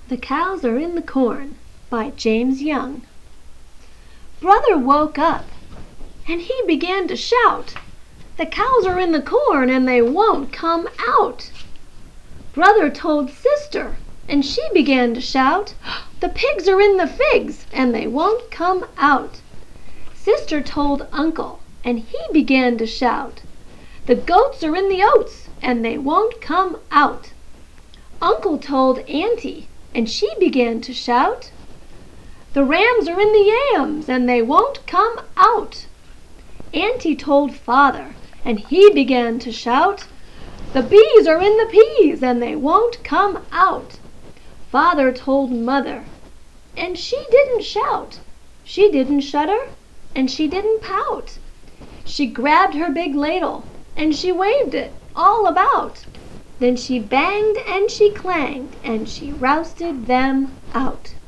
The Cows Are in the Corn by James Young. Brother woke up and he began to shout, "The cows are in the corn and they won't come out." Brother told sister and she began to shout, "The pigs are in the figs and they won't come out." Sister told uncle and he began to shout, "The goats are in the oats and they won't come out." Uncle told auntie and she began to shout, "The rams are in the yams and they won't come out." Auntie told father and he began to shout, "The bees are in the peas and they won't come out." Father told mother and she didn't shout, she didn't shudder, and she didn't pout. She grabbed her big ladle and she waved it all about. Then she banged and she clanged and she rousted them out.